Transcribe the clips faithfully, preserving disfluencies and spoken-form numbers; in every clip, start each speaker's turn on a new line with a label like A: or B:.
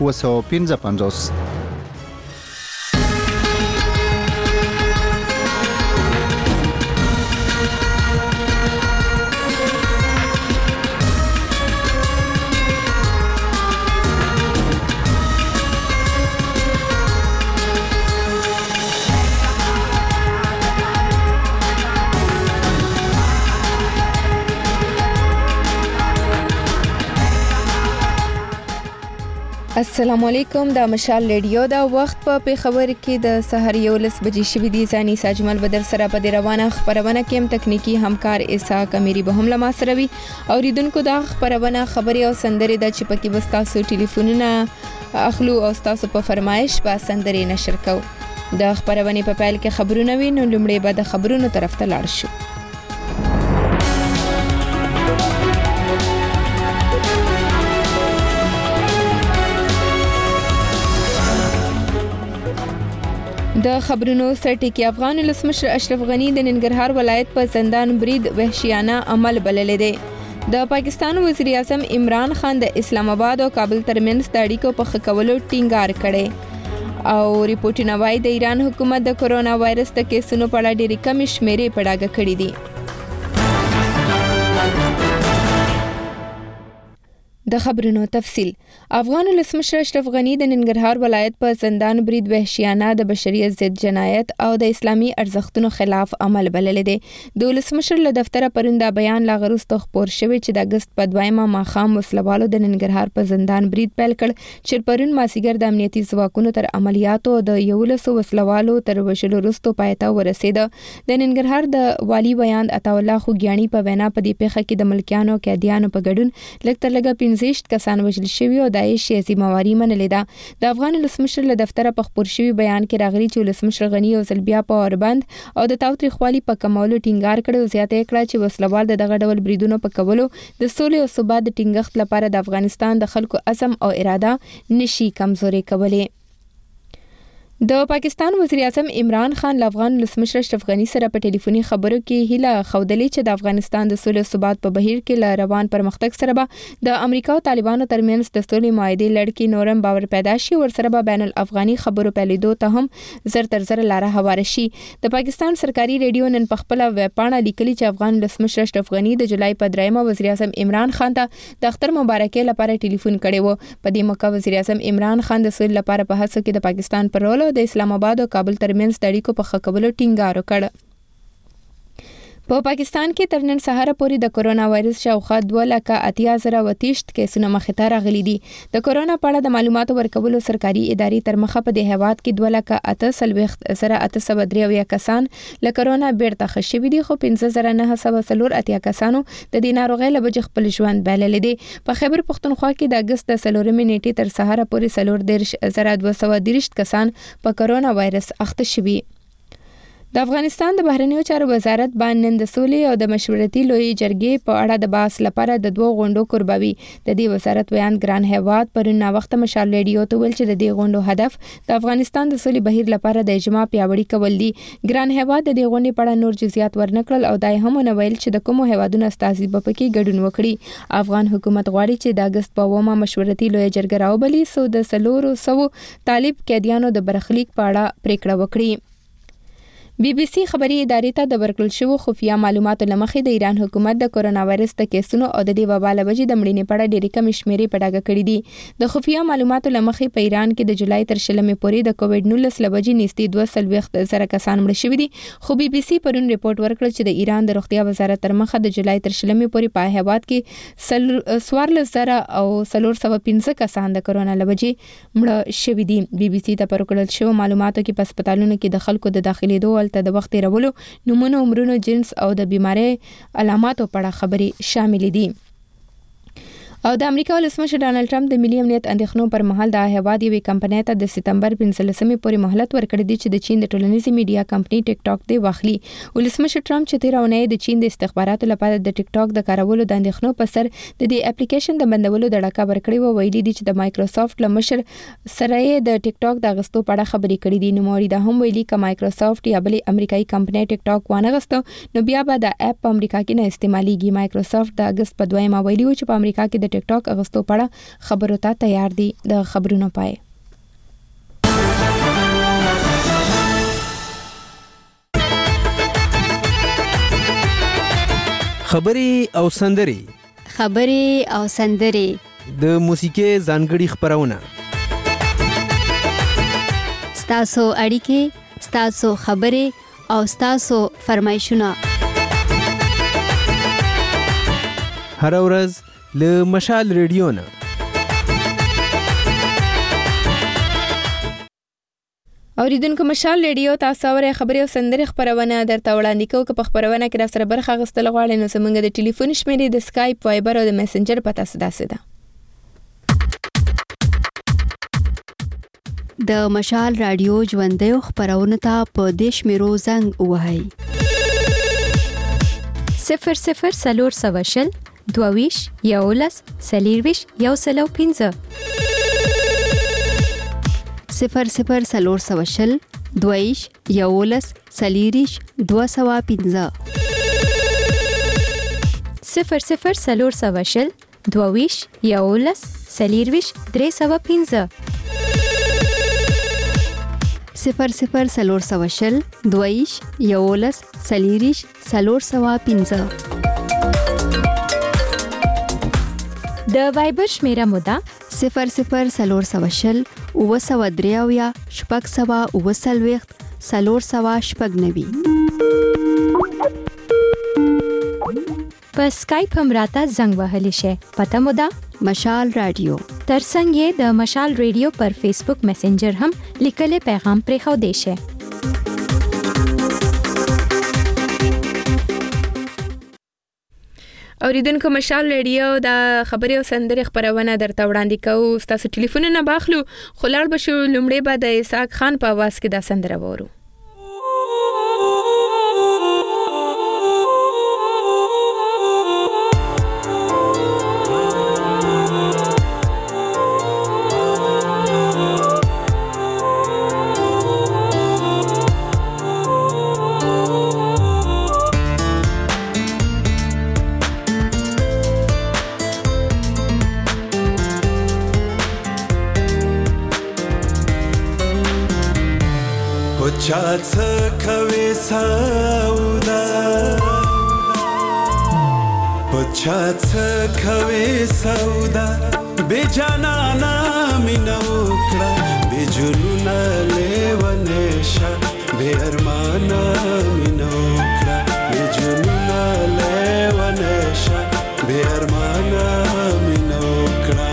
A: اوه سوه پنځه پنځوس.
B: السلام علیکم. د مشال ریډیو دا وخت په پیښور کې د سحر یولس بجې شوې دي. ځاني ساجمل بدر سره په دې روانه خبرونه کې هم تکنیکی همکار اسحاق امیری به هم لما سره وي. اوریدونکو دا خبرونه خبري او سندري د چې پکې وستاسو ټلیفونونه اخلو او تاسو په فرمایش به سندري نشر کو. د خبرونه په پیل کې خبرونه وي، نو لومړی به د خبرونو طرف ته لاړ شو. د خبرونو سرټکی افغان ولسمشر اشرف غنی د ننګرهار ولایت په زندان برید وحشیانه عمل بللی دی. د پاکستان وزیر اعظم عمران خان د اسلام آباد او کابل ترمنځ د اړیکو په ښه کولو ټینګار کړی او ریپورټونه وايي د ایران حکومت د کرونا وایرس د کیسونو په اړه ډېرې کمې شمیرې په ډاګه کړې دي. د خبرونو تفصیل. افغان ولسمشر اشرف غنی د ننګرهار ولایت په زندان برید وحشیانه د بشریت ضد جنایت او د اسلامي ارزښتونو خلاف عمل بللی دی. د ولسمشر له دفتره پرون دا بیان لا وروسته خپور شوی چې د اګست په دویمه ماښام وسلوالو د ننګرهار په زندان برید پیل کړ چې پرون مازیګر د امنیتي ځواکونو تر عملیاتو د یولسو وسلوالو تر وژلو وروسته پای ته ورسېده. د ننګرهار د والي بیان عطاالله خوګیاڼي په وینا په دې پیښه کې د ملکیانو او قیدیانو په ګډون لږ تر لږه پنځه کسان وژل شوي او داعش یې ذمہواري منلې ده. د افغان ولسمشر له دفتره په خپور شوي بیان کې راغلي چې ولسمشر غنی یو ځل بیا په اوربند او د تاوتریخوالي په کمولو ټینګار کړی او زیاته کړه چې وسلوال د دغه ډول بریدونو په کولو د سولې او ثبات د ټینګښت لپاره د افغانستان د خلکو عزم او اراده نشي کمزوري کولی. د پاکستان وزیر اعظم عمران خان له افغان ولسمشر اشرف غنی سره په ټلیفوني خبرو کې هیله ښودلې چې د افغانستان د سولې او ثبات په بهیر کې له روان پرمختګ سره به د امریکا او طالبانو ترمنځ د سولې معاهدې لړ کې نورم باور پیدا شي او ورسره به بین الافغاني خبرو پیلېدو ته هم زر تر زر لاره هواره شي. د پاکستان سرکاري ریډیو نن په خپله ویبپاڼه لیکلي چې افغان ولسمشر اشرف غنی د جولای په دریمه وزیر اعظم عمران خان ته د اختر مبارکۍ لپاره ټلیفون کړی و. په دې موقع وزیر اعظم عمران خان د سولې لپاره په هڅو کې د پاکستان پر رول او د اسلام آباد او کابل ترمنځ د اړیکو په ښه کولو ټینګار وکړ. په پاکستان کې تر نن سهار پورې د کرونا وایرس شاوخوا دوه لکه اتیا زره وتیشت کیسونه مخې ته راغلي دي. د کرونا په اړه د معلوماتو ورکولو سرکاري ادارې تر مخه په دې هیواد کې دوه لکه اته څلوېښت زره اته سوه درې اویا کسان له کرونا بیرته ښه شوي دي، خو پنځه زره نه سوه څلور اتیا کسانو د دې ناروغۍ له وجې خپل ژوند بایللی دی. په خیبر پښتونخوا کې د اګست د څلورمې نیټې تر سهاره پورې څلور دېرش زره دوه سوه دېرش کسان په کرونا وایرس اخته شوي. د افغانستان د بهرنیو چارو وزارت باندې نن د سولې او د مشورتي لویې جرګې په اړه د بحث لپاره د دوه غونډو قرباوي. د دې وزارت ویان ګران هیواد پرون ناوخته مشال ریډیو ته ویل چې د دې غونډو هدف د افغانستان د سولې بهیر لپاره د اجماع پیاوړي کول دي. ګران هیواد د دې غونډې په اړه نور جزئیات ورنکړل او دا هم ونه ویل چې د کومو هیوادونو استازي به پکې ګډون وکړي. افغان حکومت غواړي چې د اګست په اوومه مشورتي لویې جرګه راوبلي سو د څلورو سوو طالب قیدیانو د برخلیک په اړه پریکړه وکړي. بی بی سی خبري ادارې ته د ورکړل شوو خفیه معلوماتو له مخې د ایران حکومت د کرونا وایرس د کیسونو او د دې وبا له وجې د مړینې په اړه ډېرې کمې شمیرې په ډاګه کړي دي. د خفیه معلوماتو له مخې په ایران کې د جولای تر شلمې پورې د کووډ نولس له وجې نږدې دوه څلوېښت زره کسان مړه شوي دي، خو بی بی سی پرون ریپورټ ورکړ چې د ایران د روغتیا وزارت تر مخه د جولای تر شلمې پورې په هیواد کې څوارلس زره او څلور سوه پنځه کسان د کرونا له وجې مړه شوي دي. بی بی سی ته په ورکړل شوو معلوماتو کې په هسپتالونو کې د خلکو د داخلېدو هلته د وخت تېرولو، نومونو، عمرونو، جنس او د بیماری علاماتو په اړه خبرې شاملې دي. او د امریکا ولسمشر ډانلډ ټرمپ د ملي امنیت اندېښنو پر مهال د هیواد یوې کمپنۍ ته د سپتمبر پنځلسمې پورې مهلت ورکړی دی چې د چین د ټولنیزې میډیا کمپنۍ ټیک ټاک دی واخلي. ولسمشر ټرمپ چې تېره اونۍ د چین د استخباراتو لپاره د ټیک ټاک د کارولو د اندېښنو په سر د دې اپلیکیشن د بندولو د ډاکا ورکړی و، ویلي دي چې د مایکروسافټ له مشر سره یې د ټیک ټاک د اغستو په اړه خبرې کړې دي. نوموړي دا هم ویلي که مایکروسافټ یا بلې امریکایي کمپنۍ ټیک ټاک وانه غوسته نو بیا به د اپ په امریکا کې نه استعمالېږي. مایکروسافټ د اګست په دویمه ویلي و چې په امریکا کې د د ټیک ټاک اغستو پړه خبرو ته تیار دي. د خبرونو پای
A: خبري او سندري
C: خبري او سندري
A: د موسیقي ځانګړي خبرونه
C: ستاسو اړیکې ستاسو خبري او ستاسو فرمایشونه
A: هر ورځ له مشال ریډیو نه.
B: اوریدونکو مشال ریډیو تاسو اورئ خبري او سندري خبرونه درته وړاندې کوو. که په خبرونه کې را سره برخه اخیستل غواړئ نو زموږ د ټلیفون شمیرې د سکایپ، وایبر او د میسنجر پته داسې ده.
C: د مشال رادیو ژوندۍ خبرونه ته په دیش میرو زنګ وهاي
D: صفر صفر سلور سوشل دوویش یولس سلیرویش یو سلو پینځه
C: صفر صفر سلور سوشل دوویش یولس سلیریش دو سوا پینځه
D: صفر صفر سلور سوشل دوویش یولس سلیرویش درې سوا پینځه
C: صفر صفر سلور سوشل دویش یولس سلیریش سلور سوا پینځه.
D: د وایبر شمیره مودا
C: صفر صفر سلور سوشل اوه سوه درې اویا شپږ سوه اوه څلوېښت څلور سوه شپږ نوي.
D: په سکایپ هم راته زنګ وهلی شي. پته مودا
C: مشال رادیو.
D: ترڅنګ یې د مشال ریډیو پر فیسبوک میسنجر هم لیکلي پیغام پرې خو دی شي.
B: اوریدونکو مشال ریډیو د خبري او سندري خبرونه درته وړاندې کوو. تاسو ټلیفونونه باخلو خو لاړ بشو لومړی به د اسحاق خان په आवाज کې دا سندره وورو.
E: چاڅ کوي سودا پچاڅ کوي سودا بے جانا مینو کړه بے جنون لیونشا بے ارمانا مینو کړه بے جنون لیونشا بے ارمانا مینو کړه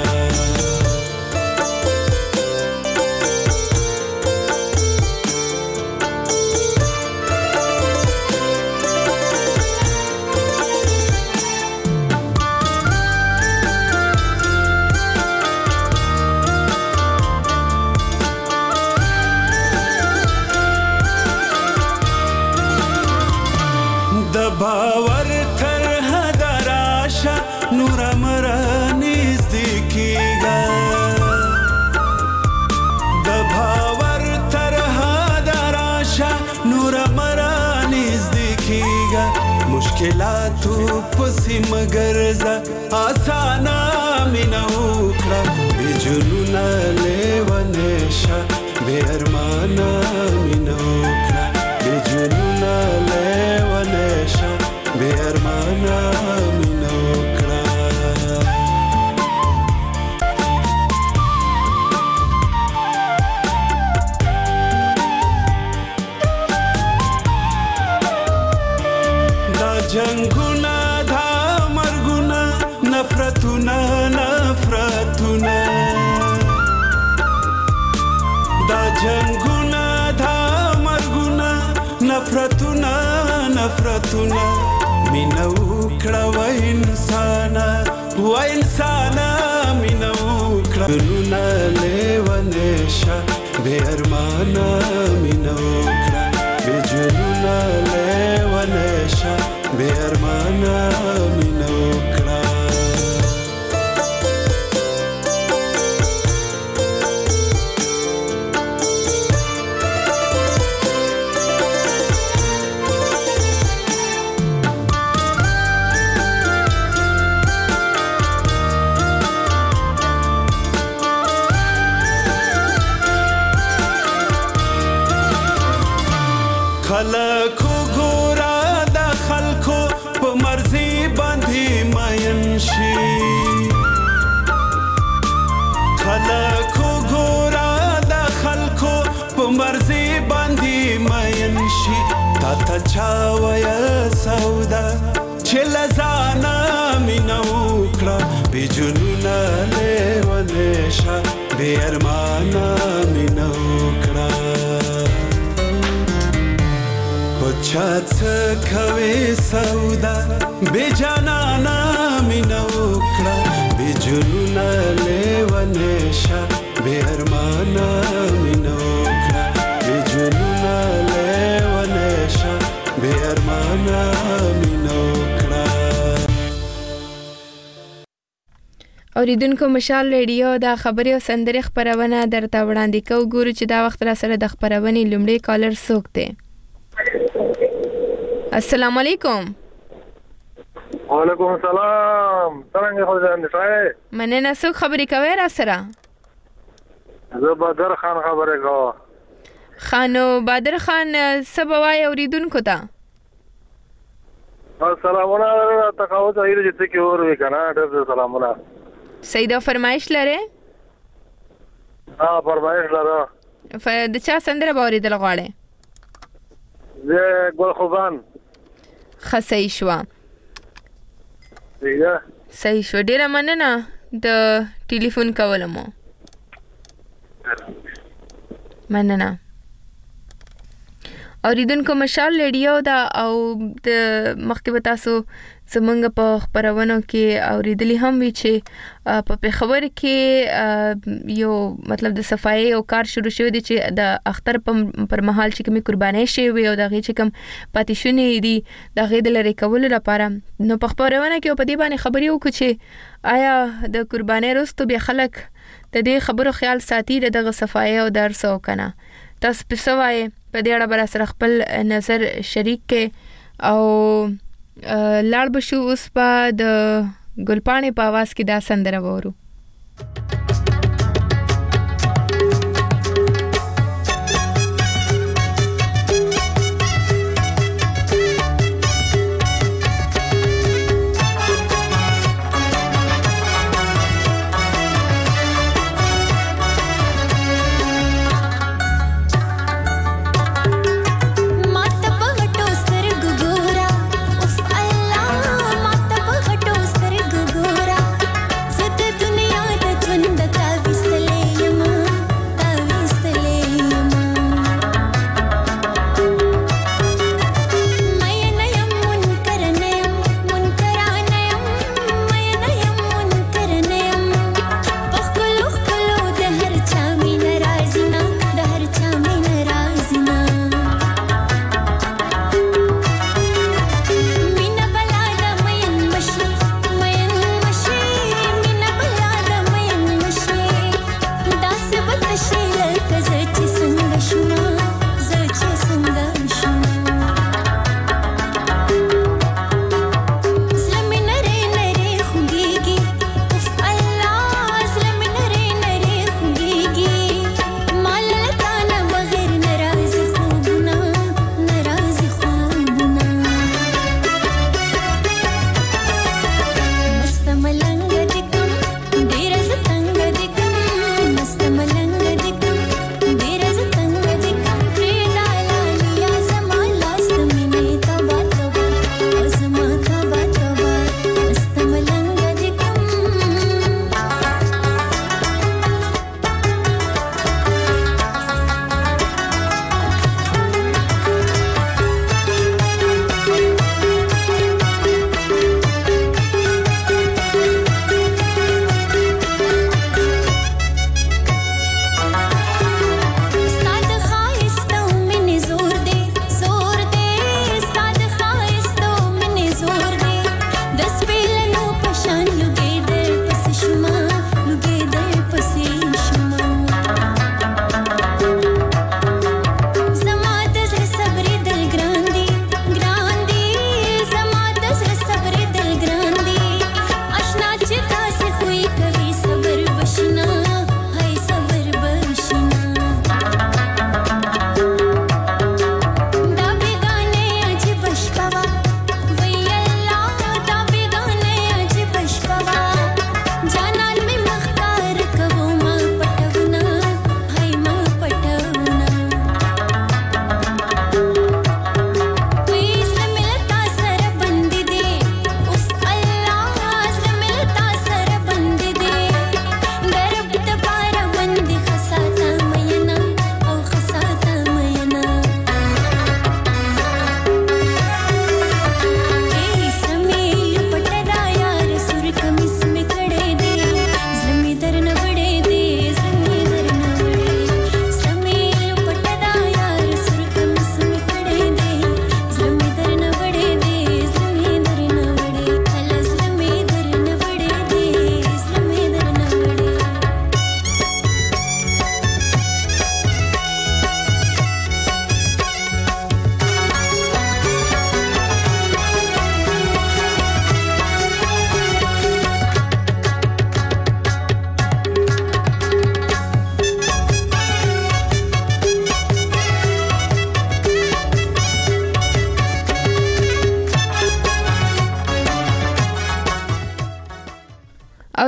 E: باور تر حدا راشه نور امره نزدیکیږه د باور تر حدا راشه نور امره نزدیکیږه مشکلاتو پسې مګرزه آسانه مینه وکړه بې جنونه لیونشه بې ارمانه مینه وکړه بې جنونه لیونشه بے ارمانا مینه وکړه دا جنگونه دا مرګونه نفرتونه نفرتونه دا جنگونه دا مرګونه نفرتونه نفرتونه مینه وکړه و انسانه و انسانه مینه وکړه جنونه لیونشه بې ارمانه مینه وکړه بې جنونه لیونشه بې ارمانه مینه وکړه خلکو ګورا د خلکو په مرزي باندې ماین شي خلکو ګورا د خلکو په مرزي باندې ماین شي تا ته چا ویل سودا چې لزانا مینه وکړه بې جنونه لیونې شه بې ارمانه مینه وکړه په چا څه کوې سودا بې جانانه مینه وکړه بې جنونه لیونې شه بې ارمانه مینه وکړه بې جنونه لیونې شه بې ارمانه مینه وکړه.
B: اوریدونکو مشال ریډیو دا خبري او سندري خبرونه درته وړاندې کوو. ګورو چې دا وخت را سره د خبرونې لومړی کالر څوک دی. السلام علیکم.
F: وعلیکم السلام. څنګه خو ځان دی؟
B: مننه. څوک خبرې کوي را سره؟
F: زه بدر خان خبرې کوم.
B: خانو بدر خان څه به وایي اوریدونکو ته؟
F: سلامونه تقاوت ایره چې څه کې اور وی کنه ډېر سلامونه.
B: سیدا فرمایش لره؟
F: ها فرمایش لره.
B: د چا سندره به اوریدل غواړې؟
F: زه ګل خوبان.
B: ښه صحیح شوه. صحیح شوه. ډېره مننه د ټلیفون کولو مو. مننه. اوریدونکو مشال ریډیو دا او د مخکې به تاسو زمونږ په خبرونو کې اوریدلی هم وي چې په پېښور کې یو مطلب د صفایي او کار شروع شوی دی چې د اختر پر مهال چې کومې قربانۍ شوې وي او د هغې چې کوم پاتې شونې دي د هغې د لرې کولو لپاره نو په خبرونه کې په دې باندې خبرې وکړو چې آیا د قربانۍ وروسته بیا خلک د دې خبرو خیال ساتي د دغه صفایي او درس او که نه تاسو په څه وایې په دې اړه به راسره خپل نظر شریک کړئ او لاړ به شو اوس به د ګلپاڼې په اواز کې دا سندره وورو.
G: the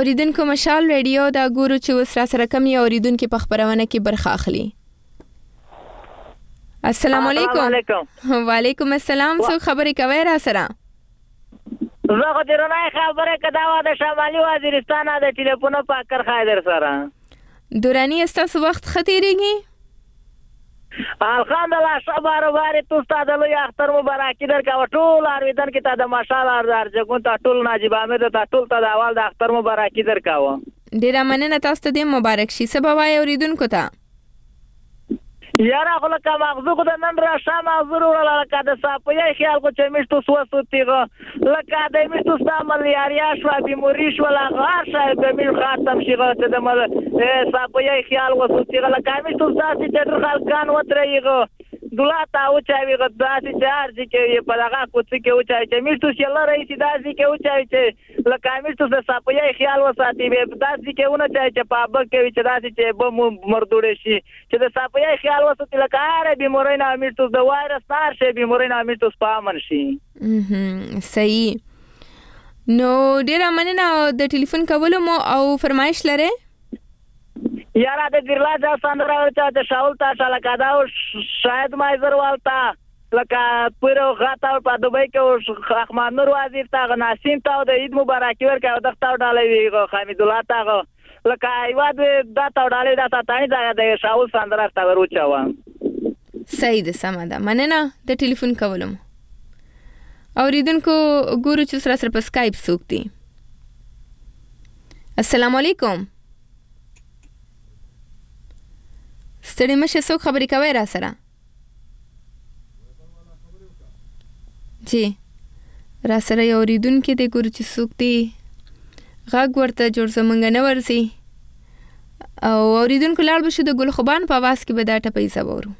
B: اوریدونکو مشال ریډیو دا ګورو چې اوس را سره کم یو اوریدونکو په خبرونه کې برخه اخلي. السلام علیکم. وعلیکم السلام. څو خبرې کوي را سره؟
G: زه خو درنه خبره کداوه د شمالي وزیرستان د ټلیفون په کار خایدر سره.
B: دورانی استاسو وخت خطیریږي؟
G: الحمدلله شبار باري تو استاد لوی اختر مبارکي درکاو ټول ارویدن کې ته د ماشاءالله ارجګون ته ټول ناجیب احمد ته ټول ته د اول د اختر مبارکي درکاو.
B: ډیره مننه تاسو ته د مبارک شي. سبا وای اوریدونکو ته
G: یاره خو لکه مغزو خو د نن را شام حضور ولا لکه د صاحبې خیال کو چې مشتو سوسو تیغه لکه د مشتو سامل یاریا شو بیموریش ولا غار شای به می خاطم شي غته د مل صاحبې خیال وسو تیغه لکه مشتو ساسي چې خلکان وترېغه دولا تا او چاوي غداسي چارج کې په دغه کوڅ کې او چای چې مشتو چې الله رئیس داسي کې او چای چې لکه مشتو د صاحبې خیال وساتي به داسي کې ونه چای چې په بک کې چې داسي چې به مردوړ شي چې د صاحبې خیال وساتي لکه اره بیموري نه مشتو د وایرس نار شي بیموري نه مشتو سپامن شي.
B: اه صحیح. نو ډیره مننه د ټلیفون کولو مو او فرمایش لره
G: یارا د ګرلا ځا سندره ورته د شاول تا شاله دا شاید مایزر والتا لکه پرو غاتا په دوبۍ کې احمد نور وزیر تا ناسین تا د عید مبارکي ورکړه د تا ډالې حمید الله تا لکه ایواد دا تا ډالې دا تا تانی دا د شاول سندره تا ورچاو.
B: صحیح ده سم ده. مننه د ټلیفون کولم. اوریدونکو ګورو چې سره سره په اسکایپ سوکتي. السلام علیکم. ستړي مشه څوک خبرې کوي را سره؟ جی را سره یو اوریدونکي دی ګورو چې څوک دی غږ ورته جوړ زمونږ نه ورځي او اوریدونکو لاړ به شو د ګل خوبان په آواز کې به دا ټپۍ زه وورو.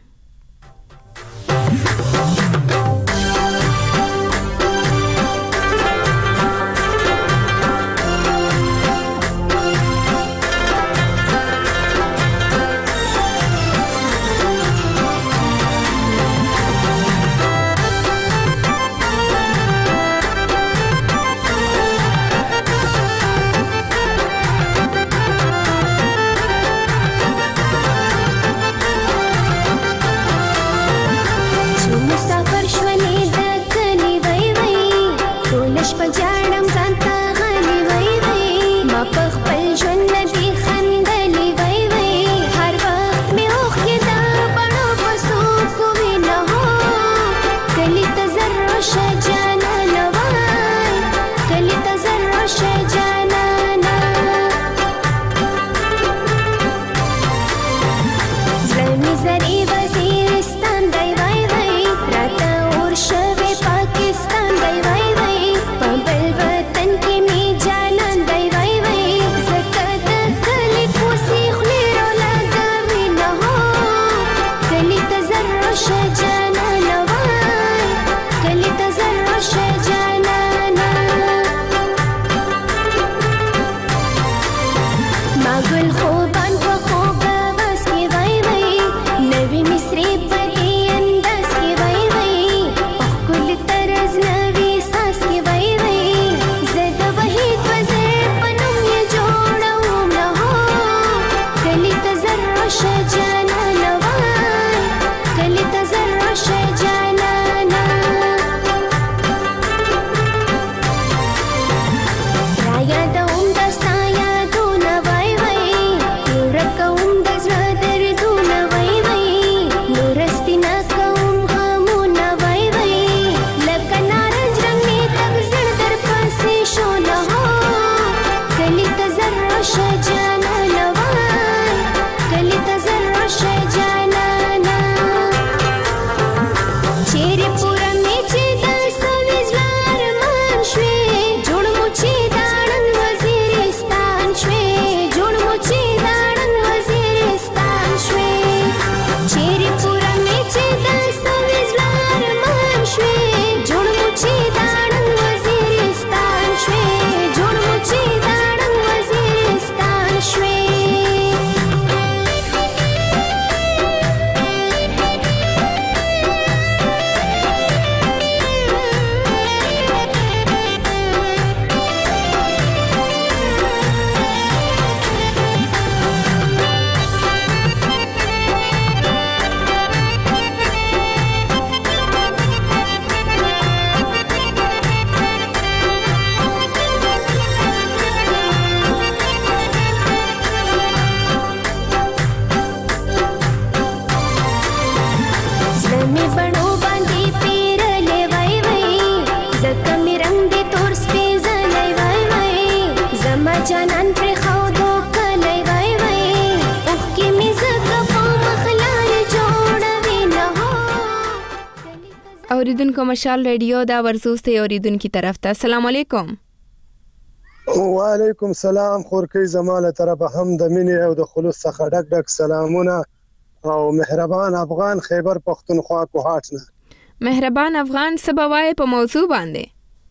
B: اوریدونکو مشال ریډیو دا ورزوس ته اوریدونکو طرف ته السلام علیکم.
H: وعلیکم سلام. خورکی زماله طرف هم د مینې او د خلوص څخه ډک ډک سلامونه او مهربان افغان خیبر پختونخوا کوهاټ نه.
B: مهربان افغان سبوای په موضوع باندې.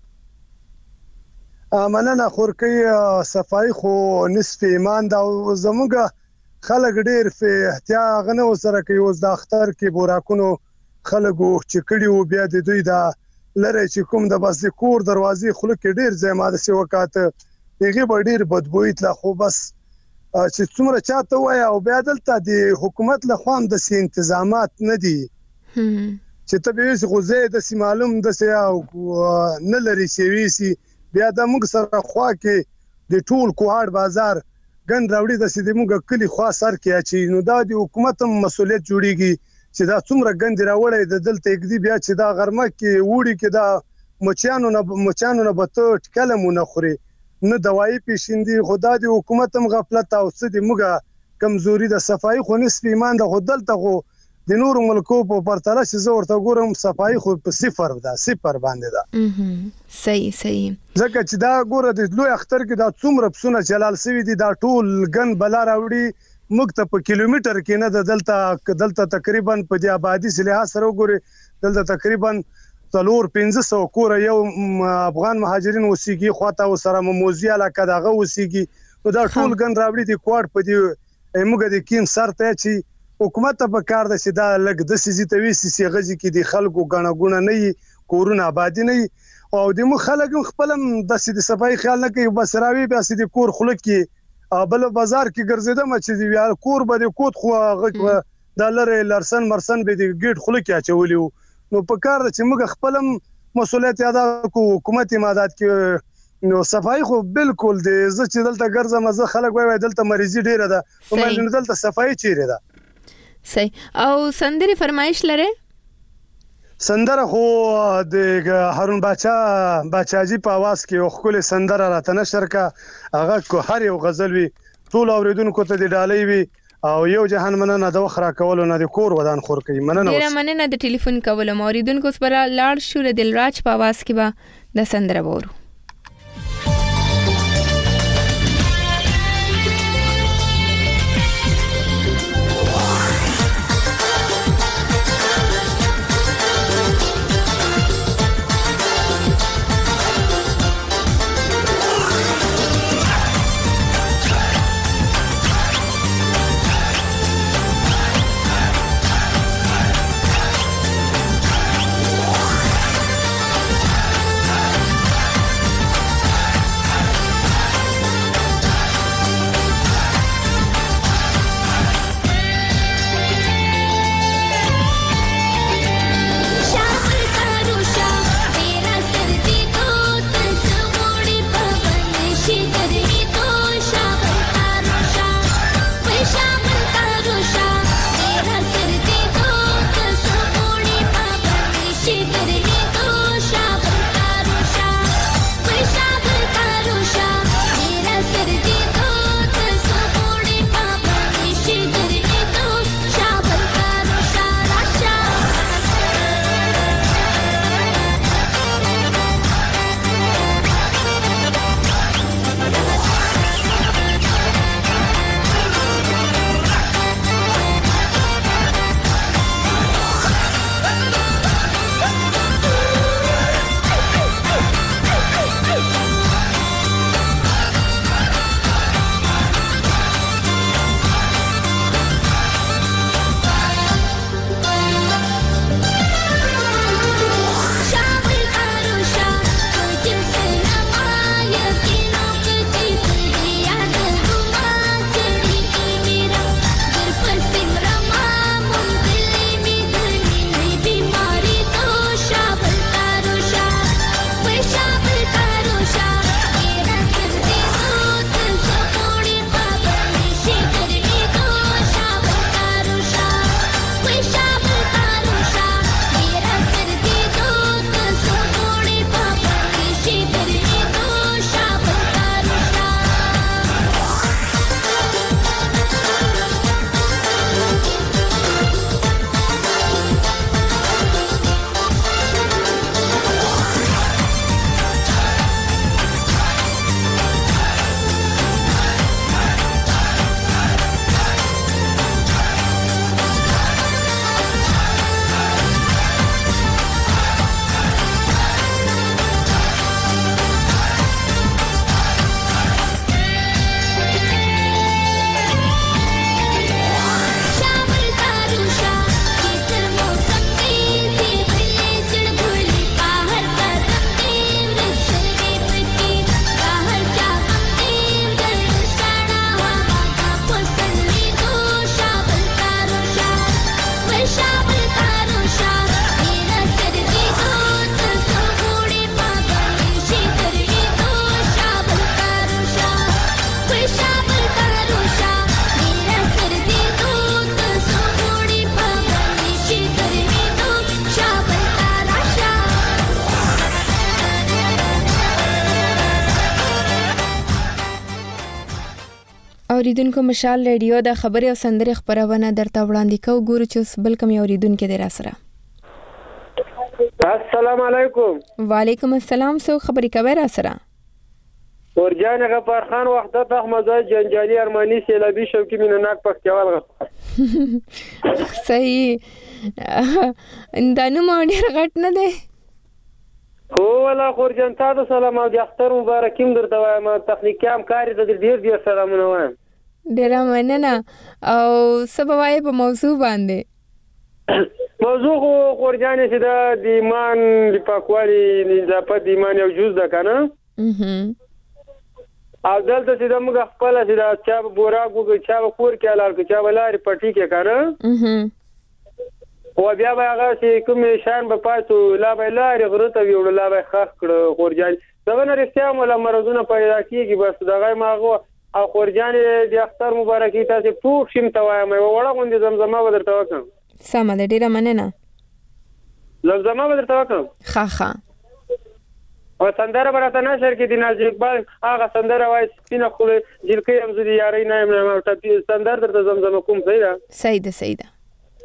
H: مننه خورکی. صفای خو نصف ایمان دا زموږ خلک ډیر په احتیاط غنه سره کوي. اوس د اختر کې بوراکونو خلکو چې کړي وو بیا د دوی دا لره چې کوم د بس کور دروازې خلک ډیر زما د سی وکات هغه به ډیر بدبوئی تل. خو بس چې څومره چاته وای او بیا دلته د حکومت له خوا د سي انتظامات نه دي چې ته به یې خو زه د سي معلوم د سي او نه لري سي سي بیا د موږ سره خوا کې د ټول کوهاټ بازار ګن راوړي د سي د موږ کلی خوا سر کې چې نو دا د حکومت مسؤلیت جوړیږي چې دا څومره ګند راوړي د دلته کې بیا چې دا غرمه کې وړي کې دا مچانو نه مچانو نه بته ټکلمونه خوري نه دوايي پیشندي. خدا د حکومت هم غفلت او څه د موږ کمزوري د صفای خو نسبی ایمان د خدلته خو د نور ملکو په پرتله چې زه ورته ګورم صفای خو په صفر ده صفر باندې ده.
B: صحیح صحیح.
H: ځکه چې دا ګوره د لوی اختر کې دا څومره پسونه چلال سوي دي دا ټول ګن بلا راوړي موږ ته په کیلومتر کې نه د دلته دلته تقریبا په د آبادی سره سره وګوري دلته تقریبا څلور پنځه سو کور یو افغان مهاجرین وسیږي خواته سره موزي علاقه دغه وسیږي نو دا ټول ګن راوړي د کوړ په دی موږ د کین سر ته چې حکومت په کار ده چې دا لګ د سيزي توي سي غزي کې د خلکو غنا غونه نه کورونه آبادی نه او د مخ خلک خپلم د سيدي صفای خیال نه کوي بس راوي بیا سيدي کور خلک کې بل بازار کې ګرځیدم چې دی کور به د کوټ خو د لره لرسن مرسن به د ګټ خلک اچولیو نو په کار ده چې موږ خپلم مسولیت ادا کو حکومت امداد کې نو صفای خو بالکل د ز چې دلته ګرځم زه خلک وای دلته مریضي ډیره ده او مې دلته صفای چیرې ده.
B: صحیح. او سندري فرمایش لره؟
H: سندره خو د هارون باچا باچاجي په आवाज کې خو کله سندره راته نشر کا هغه کو هر یو غزل وی ټول اوریدونکو ته د ډالۍ وی او یو جهان مننه د وخرا کول نه د کور ودان خور کوي مننه.
B: ډیره مننه د ټلیفون کول اوریدونکو سره لاړ شو د دلراج په आवाज کې به د سندره وورو. اوریدونکو مشال رادیو د خبري او سندري خبرونه درته وړاندې کوو. ګورو چې بل کوم اوریدونکو دی را سره.
I: السلام علیکم.
B: وعلیکم السلام. سو خبري کوي را سره.
I: ورجان غفار خان وحدت احمد جنجالي ارماني سیلابي شوقي مینناک پختیوال غفار.
B: صحیح. اندانو مونږ ډیر غټ نه دی.
I: هو ولا خورجان تاسو سلام او د اختر مبارکیم درته وایم. تخنیکی همکاري ته ډیر ډیر سلامونه وایم.
B: ډیر مننه. او سبوای په موضوع باندې
I: موضوع خو خورجان چې د ایمان د پاکوالي نظافت د ایمان یو جز ده کنه. او دلته چې د موږ خپل چې د چا بورا کو چا کور کې لار کو چا ولاري پټي کې کنه. او بیا به هغه چې کوم شان به پاتو لا به لارې غره ته ویوړ لا به خخ کړ خورجان دغه نه رښتیا مولا مرزونه پیدا کیږي بس دغه ماغه او خورجان د اختر مبارکي تاسو پوښ شم ته وایم وړه غوندې زمزمه به درته وکم.
B: سم ده ډیره مننه.
I: زمزمه به درته وکم.
B: ها ها.
I: او سندره برته نشر کې د ناز اقبال هغه سندره وای سپینه خو جلکې هم زدي یاري نه یم او ټپي سندره درته زمزمه کوم صحیح ده.
B: صحیح ده صحیح ده.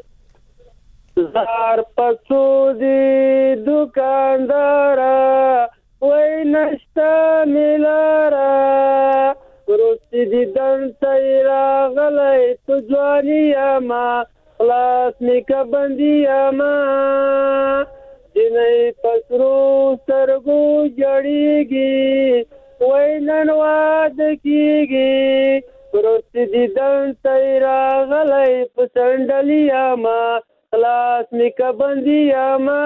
I: زار پسو دی دکاندارا وی نشتا ملارا روستی دی دن سیرا غلی تو جوانی اما خلاص میکا بندی اما جنی پسرو سرگو جڑیگی وی ننواد کیگی روستی دی دن سیرا غلی پسندلی اما خلاص میکا بندی اما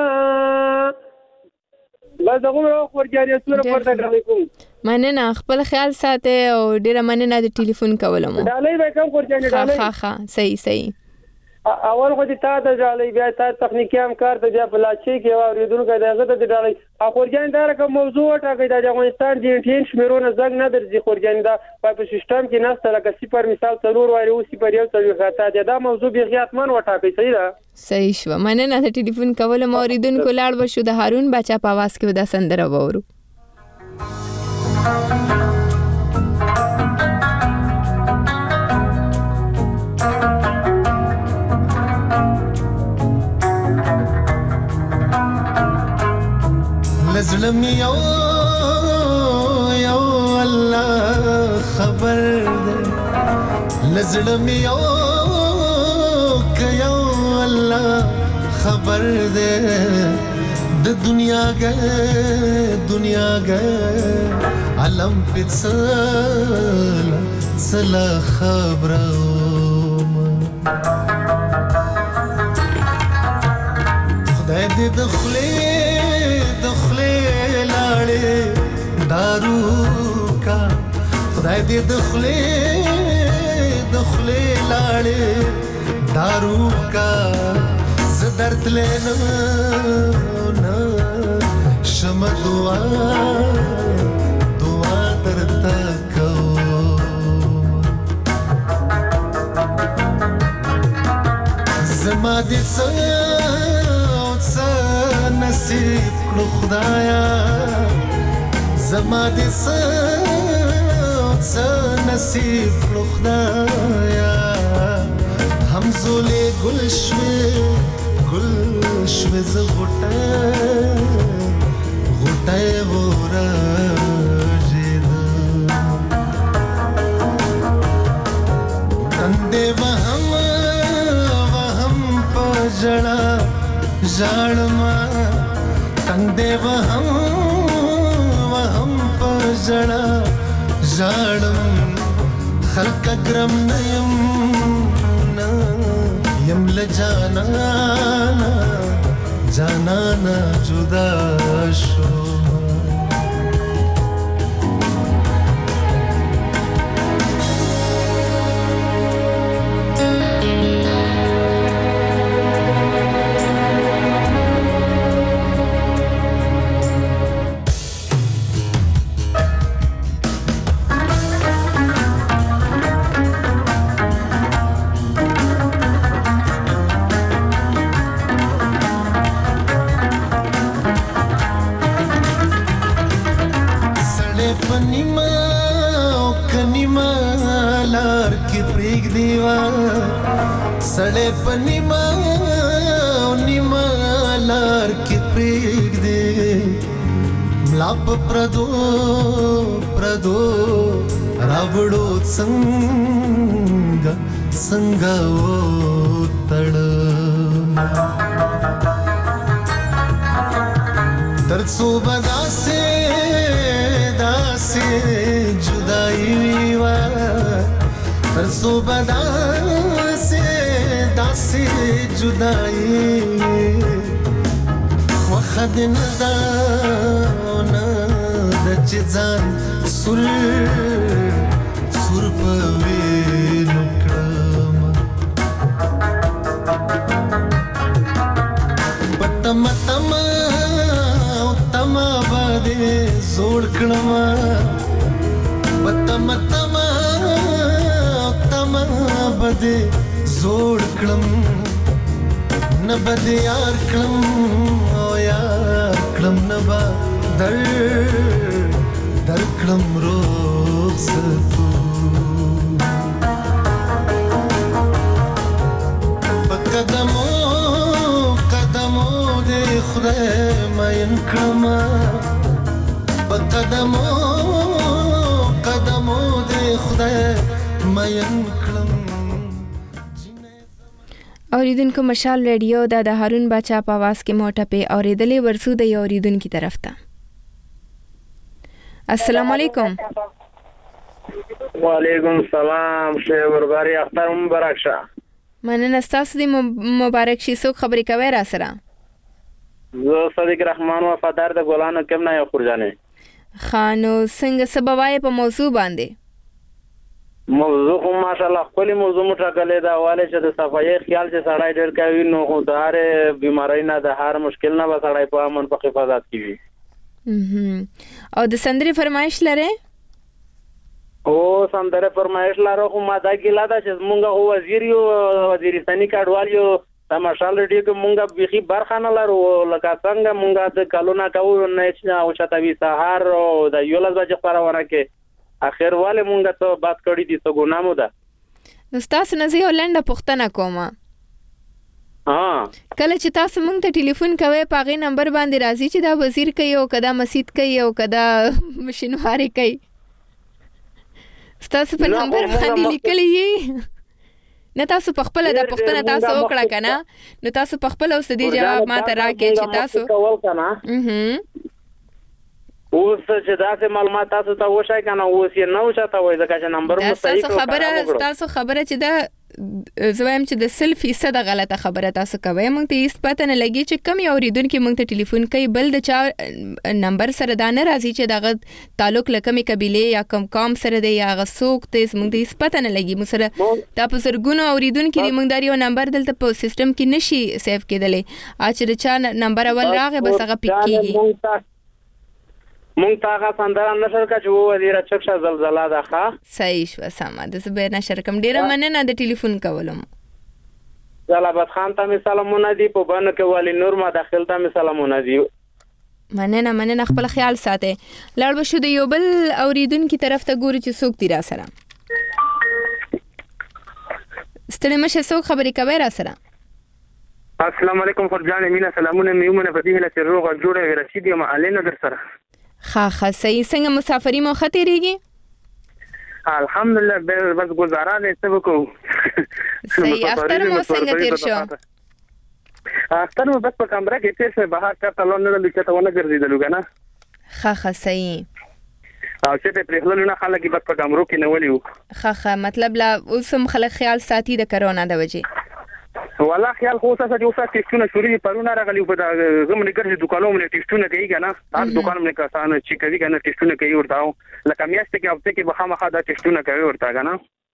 I: بس دغه خورجان سره پرته کړی کوم.
B: مننه. خپل خیال ساته او ډیره مننه د ټلیفون کولم.
I: ډالۍ به کوم خورجان ډالۍ.
B: ها ها صحیح صحیح.
I: اول خو دې تا ته ډالۍ بیا تا تخنیکی همکار ته بیا بلاچي کې اوریدونکو دغه ته ډالۍ. ا خورجان دا رقم موضوع ټاکي د افغانستان د انټین شمیرونه زنګ نه درځي خورجان دا په سیستم کې نسته لکه صفر مثال څلور وایي او صفر یو څلور خاطه دا موضوع به خیاتمن وټاکي. صحیح ده.
B: صحیح شو. مننه د ټلیفون کولم. اوریدونکو لاړ بشو د هارون بچا په आवाज کې ودا سندره وورو.
E: لزلم یو یو الله خبر ده لزلم یو ک یو الله خبر ده د دنیا ګ دنیا ګ علم پڅل سلا خبرو خدای دې دخلي دارو کا خدای دې دخلي دخلي لاړې دارو کا زدرت لنه نه شم دعا دعا درته کو زما دې څه نصیب کړو خدایا زما دې څه نصیب کړو خدایا همزولې ګل شوې ګل شوې ز غټه غټه ورژید اندې وهم وهم پجړه ژړما اندې وهم زړه ژړم خلک ګرم نیم نه یم لجانا جانا نه جدا شو سړې په نیمه نیمه لار کې پرېږدې ملا په پردو پردو راوړو څنګه څنګه وتړ تر څو به داسې داسې جدایي وه تر څو به داسې داسې جدایي خوښه دې نه ده نه ده چې ځان سور سور په وینو کړم په تمه تمه او تمه به دې زوړ کړم په تمه تمه او تمه به دې زوړ کړم نه به دې یار کړم او یار کړم نه به در در کړم رخصتونه په قدمو قدمو دې خدای مین کړم په قدمو قدمو دې خدای مین کړم.
B: اوریدونکو مشال ریډیو دا د هارون باچا په आवाज کې موټه په اوریدلې ورسو د اوریدونکو طرف ته. السلام علیکم.
F: وعلیکم السلام. شیخ ورباری اختر مبارک شه.
B: مننه ستاسو دې مبارک شي. څوک خبرې کوي را سره؟
F: زه صدیق رحمان وفادار د ګلانو کم نه یو خورجانې.
B: خانو څنګه سبوای په موضوع باندې؟
F: موضوع خو ماشاءالله خپل موضوع مټاکلې دا والے چې د صفایي خیال چې سړی ډېر کوي نو خو د هر بیماری نه د هر مشکل نه به سړی په امن په حفاظت کوي.
B: او د سندرې فرمایش لري؟
F: او سندرې فرمایش لرو خو ما دا ګیله ده چې مونږ هو وزیر یو وزیرستاني کډوال یو د مشال ریډیو کې مونږ بيخي برخه نه لرو لکه څنګه مونږ د کلونه کوو نه چې او چتوي سهار او د یولس بجې خبرونه کې اخر والے مونږ ته بات کړی دي څه ګناه مو ده.
B: نو تاسو نه زه ولنده پښتنه کوم.
F: ها
B: کله چې تاسو مونږ ته ټلیفون کوي په غي نمبر باندې راځي چې دا وزیر کوي او کدا مسجد کوي او کدا مشینواري کوي تاسو په نمبر باندې لیکلی نه تاسو په خپل د پښتنه تاسو وکړه کنه نو تاسو په خپل اوس دې جواب ماته راکې چې تاسو اوس چې داسې معلومات تاسو ته وشای کنه اوس یې نو چاته وای ځکه چې نمبر مو صحیح تاسو خبره تاسو خبره چې دا زویم چې د سل فیصد غلطه خبره تاسو کوي مونږ ته هیڅ پته نه لګي چې کم یو اوریدونکو مونږ ته ټلیفون کوي بل د چا نمبر سره دا نه راځي چې دغه تعلق لکمې قبيله یا کم کام سره دی یا غسوک ته مونږ ته هیڅ پته نه لګي مو سره دا په سرګونو اوریدونکو دی مونږ داریو نمبر دلته په سیستم کې نشي سیف کېدلې اچ د چا نمبر اول راغی بس هغه پک کیږي مونږ تاغه سندره نشر کا چې وو وزیر چکشه زلزلہ ده ښه صحیح شو سم د زبر نشر کم ډیره مننه د ټلیفون کولم جلالت خان ته سلامونه دي په باندې کې والی نور ما داخل ته سلامونه دي مننه مننه خپل خیال ساته لړ بشو د یو بل اوریدونکو طرف ته ګوري چې څوک دی را سره ستړي مشه څوک خبرې کوي را سره.
F: السلام علیکم فرجان مینا سلامونه میومنه فضیله چې روغ جوړه رشید یم علینه در سره
B: خا خا صحیح څنګه مسافری مو خطرېږي
F: الحمدلله بس گزاره دې څه وکړو
B: صحیح اختر مو څنګه تیر شو
F: اختر مو بس په کمره کې تیر شه بهر کا تلون نه لکه ونه ګرځیدلو کنه
B: خا خا صحیح
F: او چې په خلونو نه خلک بس په کمرو کې نه ولیو
B: خا خا مطلب لا اوسم خلک خیال ساتي د کرونا د وجې
F: والله خیال خو اوسه چې اوسه ټیسټونه شوري پرونه راغلی په زمونږ ګرځي دکانونو باندې ټیسټونه کوي کنه هر دکان باندې کسان چې کوي کنه ټیسټونه کوي ورته لکه میاشت کې هفته کې به خامخا دا ټیسټونه کوي ورته کنه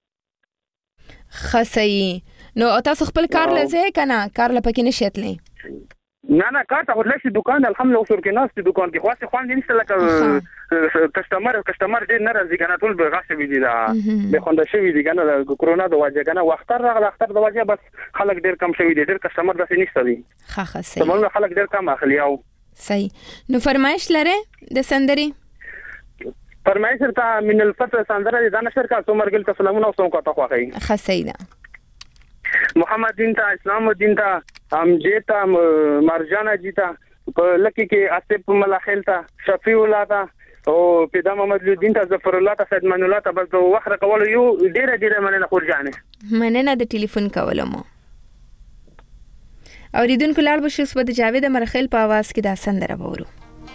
B: خصي نو تاسو خپل کار لځه کنه کار لپاره نشیتلې
F: نه نه کار ته ورلشي دکان الحمدلله اوسور کې ناس دکان کې خاصه خوان دي نشته لکه کسٹمر کسٹمر دې نه راځي کنه ټول به غاښه وي دي دا به خوند شوی دي کنه کرونا د وجه کنه وخت راغله اختر د وجه بس خلک ډیر کم شوی دي ډیر کسٹمر داسې نشته دي
B: ها ها صحیح
F: زموږ خلک ډیر کم اخلي او
B: صحیح نو فرمایش لره د سندري
F: فرمایش ته من الفتح سندره د نشر کا څومره ګل سلامونه او څوم کا تخوا کوي
B: خسیدا
I: محمد دین ته اسلام الدین ته ام جیتا مرجانه جیتا په لکه کې اسف ملخیل ته شفیع الله ته او پیدا محمد الدین ته ظفر الله ته سید من الله ته بس وخت کول یو ډیره ډیره مننه خورجانه
B: مننه د ټلیفون کولم اوریدونکو لاړ بشو سپد جاوید مرخیل په आवाज کې دا سندره وورو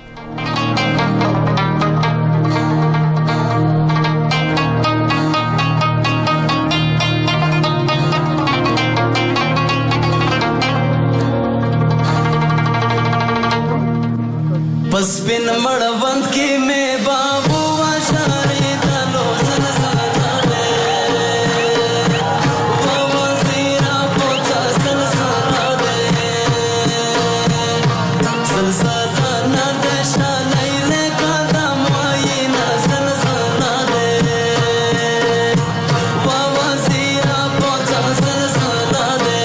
E: बस बिन मड़वंत की में बाबू आशारी दलो सलसला दे बाबा सीरा पोचा सलसला दे सलसला ना दशा लैले का दमाई ना सलसला दे बाबा सीरा पोचा सलसला दे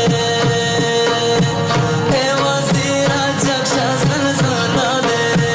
E: ए वसीरा जक्षा सलसला दे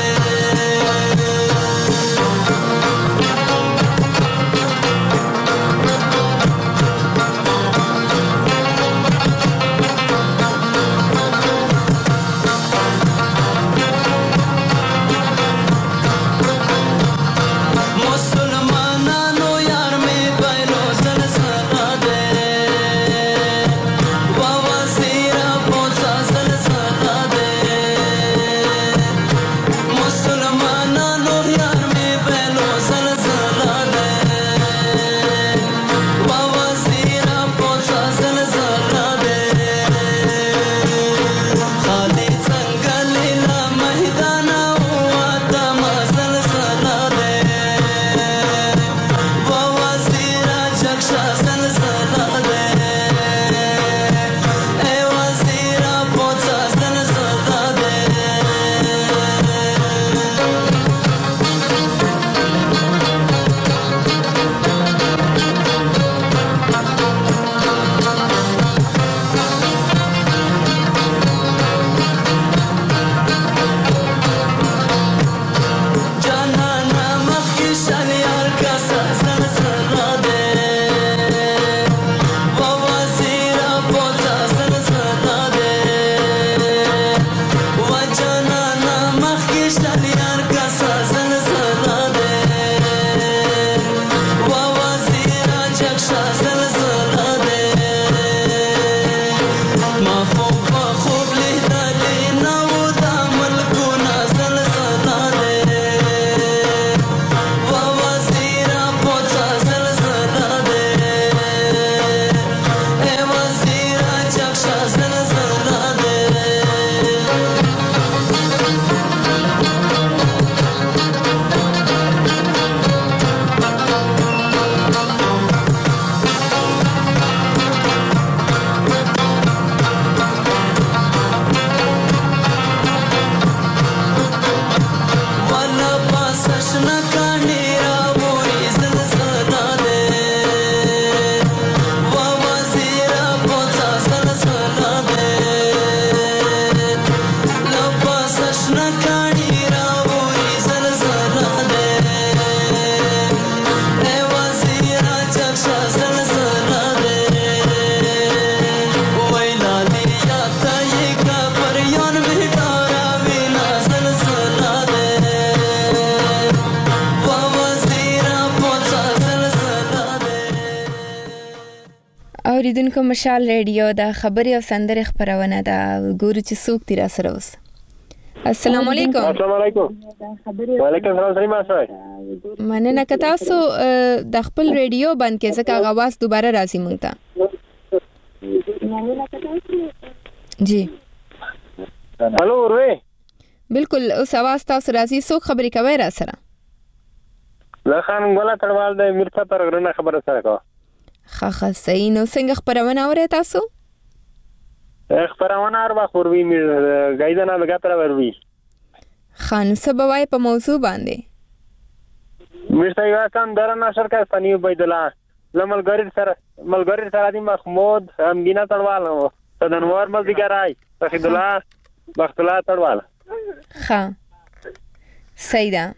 B: اوریدونکو مشال ریډیو د خبري او سندرې خبرونه ده ګورو چې څوک تیر سره اوس السلام علیکم
I: السلام علیکم وعلیکم السلام سلام اسای
B: مننه که تاسو د خپل ریډیو بند کې ځکه غواز دوباره راځي مونږ ته جی
I: هلو وروي
B: بالکل اوس आवाज تاسو راځي څوک خبرې کوي را سره
I: لا خان غلا تړوال د مرته پر غرنه خبره سره کوه
B: خاخه صحیح نو څنګه خبرونه اورئ تاسو
I: خبرونه اروا خوروي مې غایدنه لګاتره وروي
B: خان سبوای په موضوع باندې
I: مرته یو کم درنه شرکت فنی عبید الله لملګری سره ملګری سره دی محمود امینه تړوال تدنور ملګری رشید الله بخت الله تړوال
B: ها صحیح ده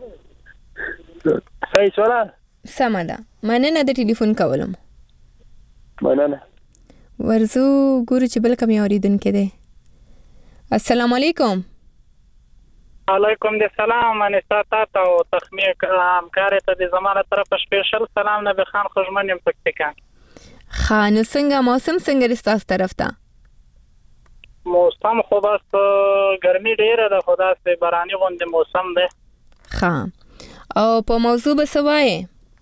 I: صحیح شولا
B: سمه ده مننه د ټلیفون کولم
I: مننه
B: ورزو ګورو چې بل کوم اوریدونکو دی. السلام علیکم.
J: علیکم السلام. انستا تا او تخمیه همکار ته د زمانه طرف سپیشل سلام نبی خان خوشمن یم پکتیکا.
B: خان څنګه موسم څنګه رستاس طرف ته؟
J: موسم خو بس ګرمي ډیره ده، خدا سي باراني غوندې موسم ده.
B: ها او په موضوع به سوای؟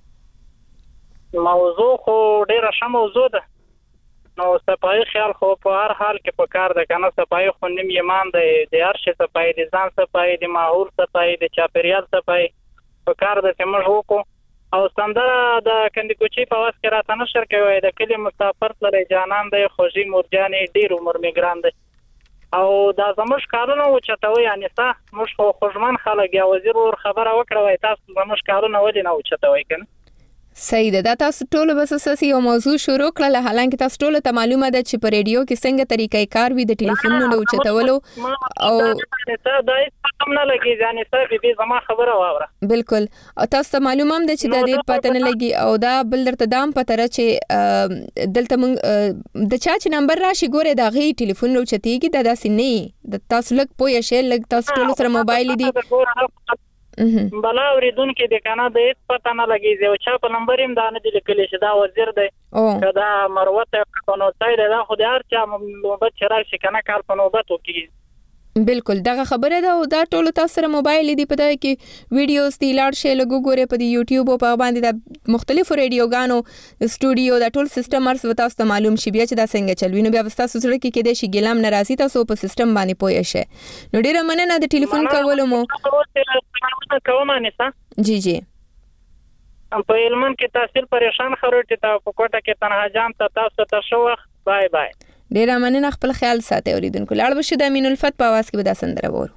J: موضوع خو ډیره ښه موضوع ده. نو صفای خیال خو په هر حال کې په کار ده کنه. صفای خو نیم ایمان دی، د هر شي صفای، د ځان صفای، د ماحول صفای، د چاپیریال صفای په کار ده چې موږ وکړو. او سندره د کندکوچي په واس کې راته نشر کوي د کلی مسافر لري جانان دی خوږی مورجانې ډیر عمر میګران دی. او دا زموږ کارونه و چتوي یعنی سا موږ خو خوشمن خلک یا وزیر ور خبره وکړه وای تاسو زموږ کارونه ولې نه و چتوي کنه.
B: صحیح ده. دا تاسو ټول بس اساسي یو موضوع شروع کړل، حالانکه تاسو ټول ته معلومه ده چې په ریډیو کې څنګه طریقې کار وي د ټلیفون نو چتولو او
J: دا هیڅ پته نه لګي یعنی سا به زما خبره واوره.
B: بالکل. او تاسو ته معلومه هم ده چې د دې پته نه لګي او دا بل درته دام پته را چې دلته موږ د چا چې نمبر راشي ګوره دا غي ټلیفون نو چتيږي دا داسې نه د تاسو لګ پوي شي لګ تاسو ټول سره موبایل دي
J: بلا اوریدونکو د کنه د هیڅ پته نه لګي او چا په نمبر هم دا نه دی لیکلی چې دا وزیر دی کدا مروته په نو ځای دا خو د هر چا نوبت شرای شي کنه کار په نوبت وکي.
B: بالکل دغه خبره ده او دا ټول تاسو سره موبایل دی پته کې ویډیوز دی لاړ شي لګو ګوره په دی یوټیوب او په باندې د مختلفو ریډیوګانو سټوډیو دا ټول سیستم ارس تاسو ته معلوم شي بیا چې دا څنګه چلوي نو بیا تاسو سره کې کې د شي ګلام ناراضي تاسو په سیستم باندې پوي شي. نو ډیره مننه د ټلیفون کولو مو
J: کومه نسا
B: جی جی
J: په علمن کې تحصیل پریشان خروټی ته په کوټه کې تنها جام ته تاسو ته شو بای بای.
B: ډیره مننه خپل خیال ساتي اوریدونکو. لاړ بشو د امین الفت په आवाज کې به دا سندره وورو.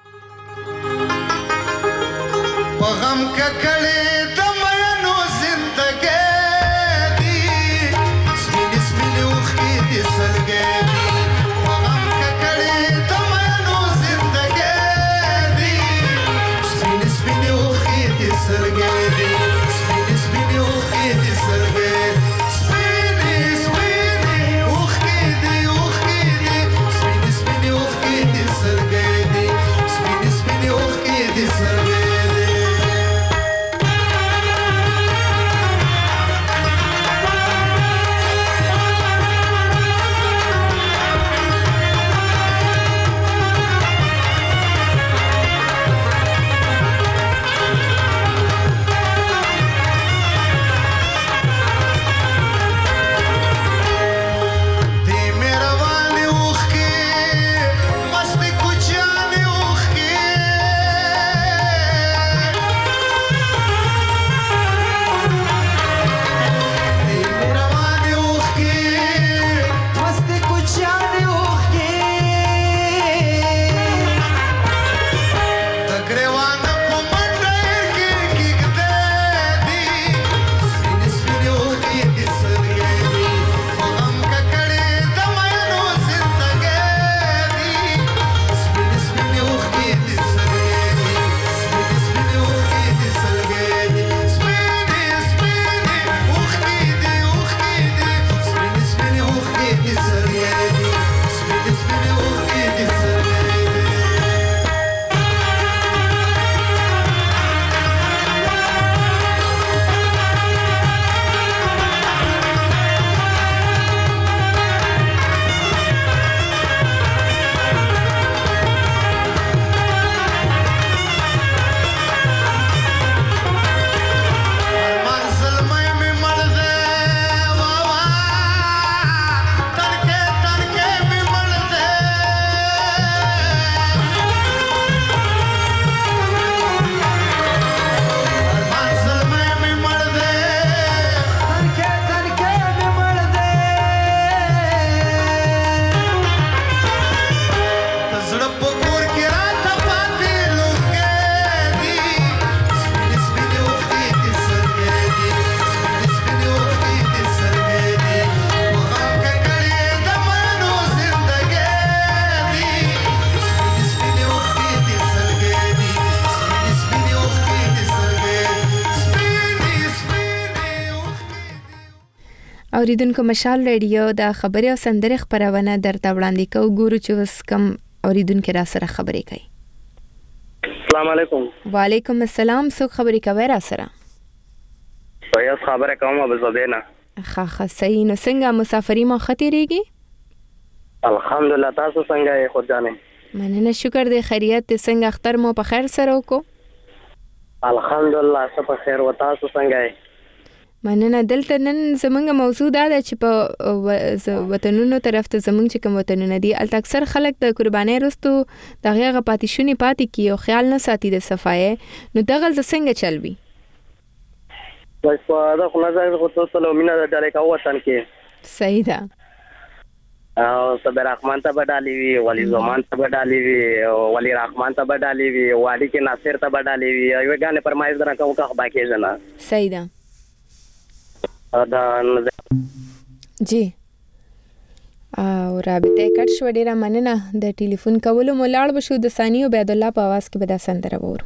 K: په غم ککړې د مینو زندګۍ دی سپینې سپینې اوښکې دې سلګۍ دي. په غم ککړې د مینو زندګۍ دی سپینې سپینې اوښکې دې سلګۍ دي سپینې سپینې اوښکې دې سلګۍ
B: اوریدونکو مشال رادیو د خبري او سندري خبرونه درته وړاندې کوو. ګورو چې اوس کوم اوریدونکو را سره خبرې کوي.
L: السلام علیکم.
B: وعلیکم السلام. څوک خبرې کوي را سره؟
L: پایاس خبره کوم ابو زبینا.
B: ښه ښه صحیح. نو څنګه مسافرۍ مو خطرېږي؟
L: الحمدلله. تاسو څنګه یې خود جانې؟
B: مننه شکر دې خیریت دې. څنګه اختر مو په خیر سره وکړو؟
L: الحمدلله څه په خیر. و تاسو څنګه یې؟
B: مننه. دلته نن زمونږ موضوع دا ده چې په وطنونو طرف ته زمونږ چې کوم وطنونه دي الته اکثر خلک د قربانۍ وروسته دغه هغه پاتې شونې پاتې کي او خیال نه ساتي د صفایي. نو دغلته څنګه چل وي؟
L: بس په دا خو نظر خو تاسو له مینه د ډالې کا وطن کې
B: صحیح ده.
L: او صبر رحمان ته بدالي وي، ولی زمان ته بدالي وي، ولی رحمان ته بدالي وي، وادي کې ناصر ته بدالي وي. یو غانې پرمایز درا کوم کا باقي جنا.
B: صحیح ده.
L: دا
B: جی او رابطه کټ شو. ډیره مننه. د ټلیفون کولو مولاړ بشو د ثانیو عبد الله په आवाज کې به دا سندره وورو.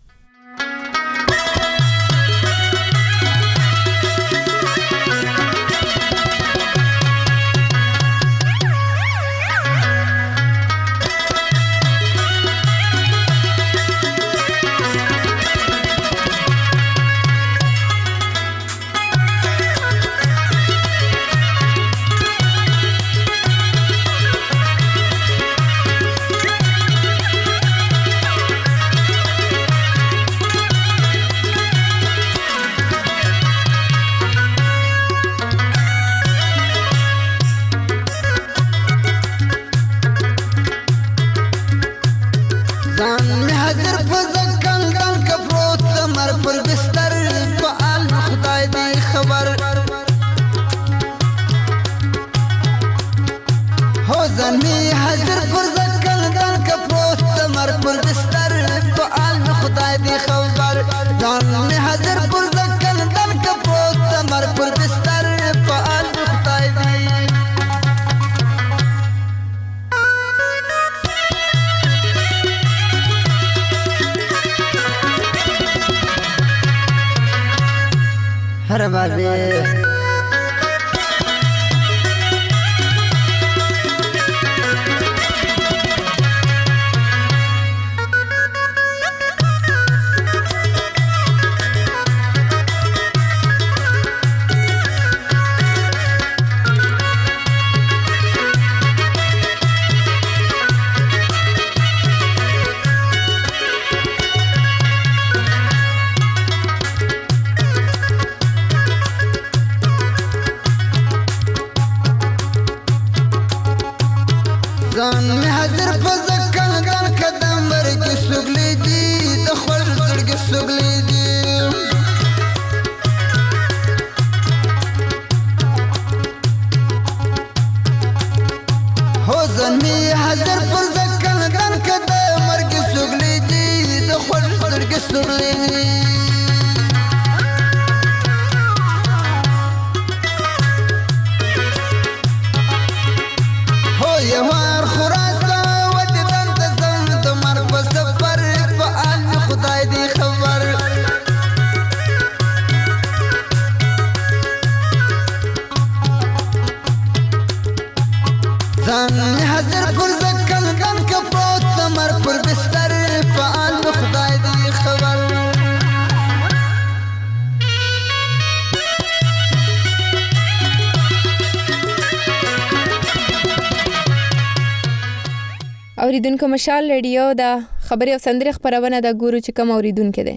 B: اوریدونکو مشال رادیو دا خبري او سندري خبرونه دا ګورو چې کوم اوریدونکو دي.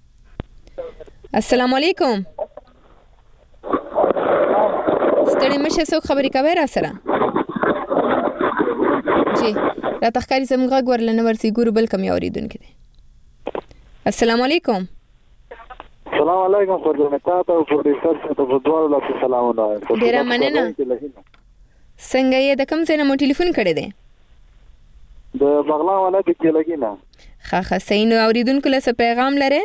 B: السلام علیکم. ستړي مشه څوک خبري کوي را سره؟ جی را تخکاری زموږ غوړ لنه ورسي ګورو بل کوم اوریدونکو دي. السلام علیکم.
M: السلام علیکم. خدمت ته او پروډوسر ته په دوه لاس سلامونه.
B: ډیره مننه. څنګه یې د کوم ځای نه مو ټلیفون کړی دی؟
M: د بغلان ولایت کې لګینا.
B: ښه ښه صحیح. نو اوریدونکو له څه پیغام لرئ؟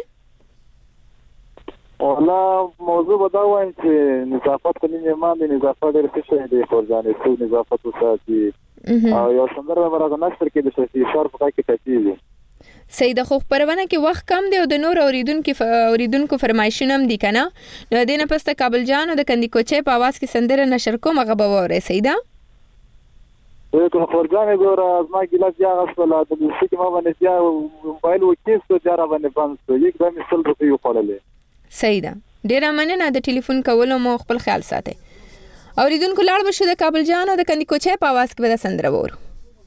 M: والله موضوع به دا وایم چې نظافت کو نیمه ایمان دی. نظافت ډېر ښه شی دی خو ځانې څو نظافت وساتي او یو سندره به راغو نشر کې د شي شرف پای کې تچیږي.
B: سید خو پرونه کې وخت کم دی او د نور اوریدونکو اوریدونکو فرمایشونه هم دي کنه نو دینه پسته کابل جان او د کندی کوچې په आवाज کې سندره نشر کوم هغه به وره سیدا
M: کوم خورګانې ګور از ما کې لاس یا غسل د دې چې ما باندې یا موبایل وکیس ته جاره باندې بند یک د مثال په یو خړلې
B: سیدا ډیر مننه د ټلیفون کولو مو خپل خیال ساتي اوریدونکو لاړ بشو د کابل جان او د کندی کوچې په आवाज کې به سندره وره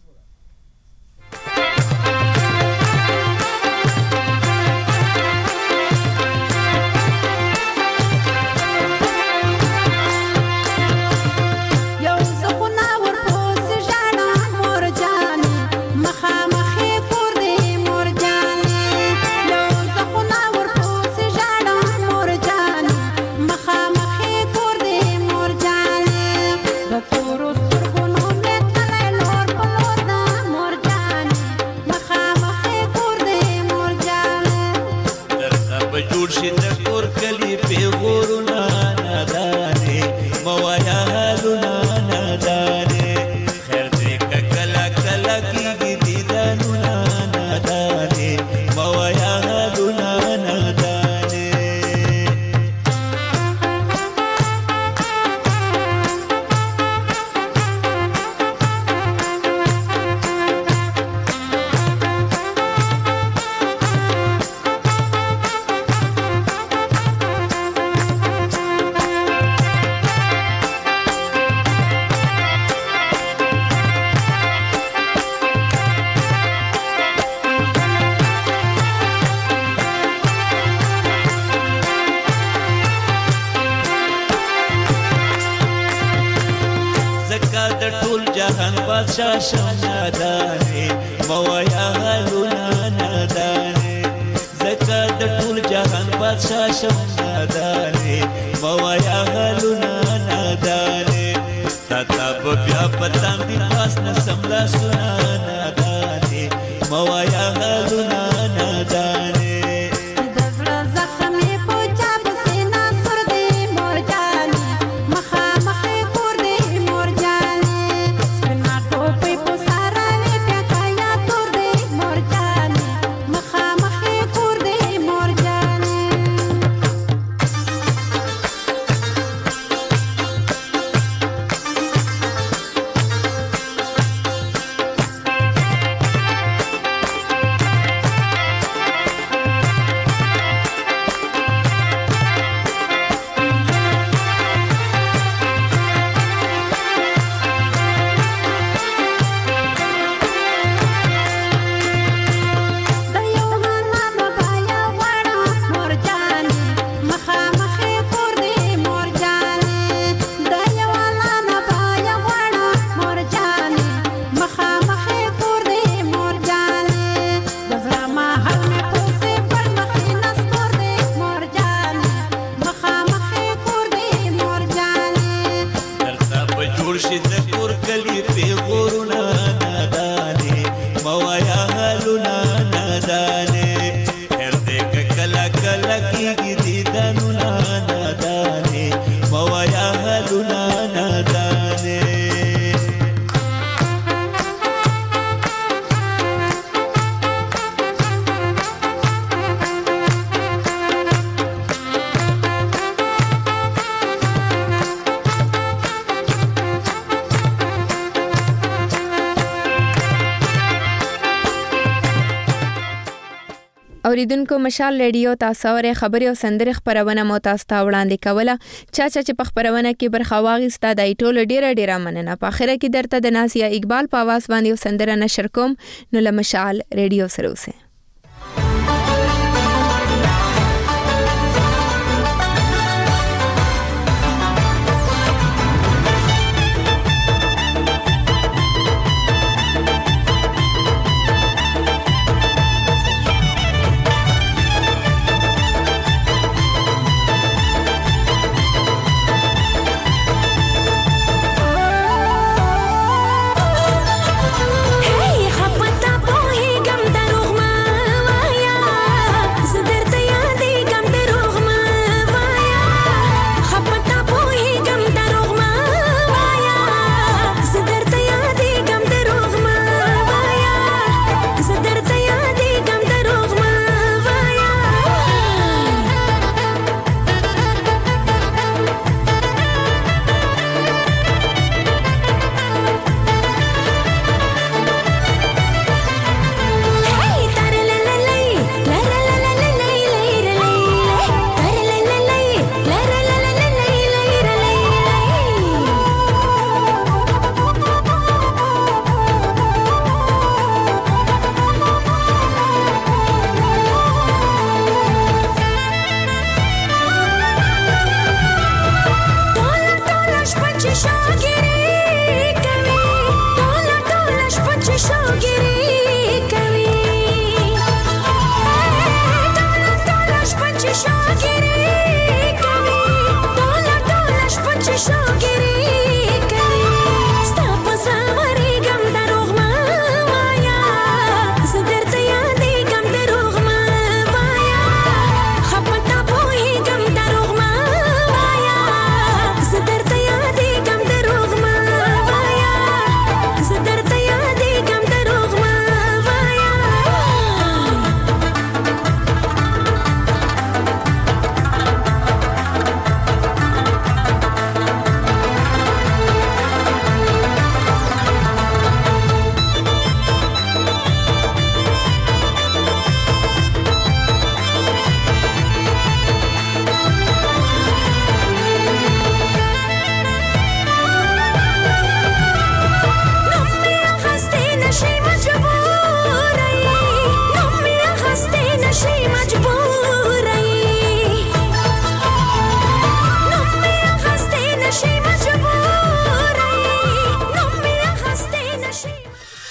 B: اوریدونکو مشال ریډیو تاسو اوري خبري او سندري خبرونه مو تاسو ته وړاندې کوله چا چا چې په خبرونه کې برخه واغسته د ټولو ډیره ډیره مننه په اخره کې درته د ناسیا اقبال په आवाज باندې سندره نشر کوم نو له مشال ریډیو سره اوسه
N: Hey, خپتا په هی ګم دروغ ما شي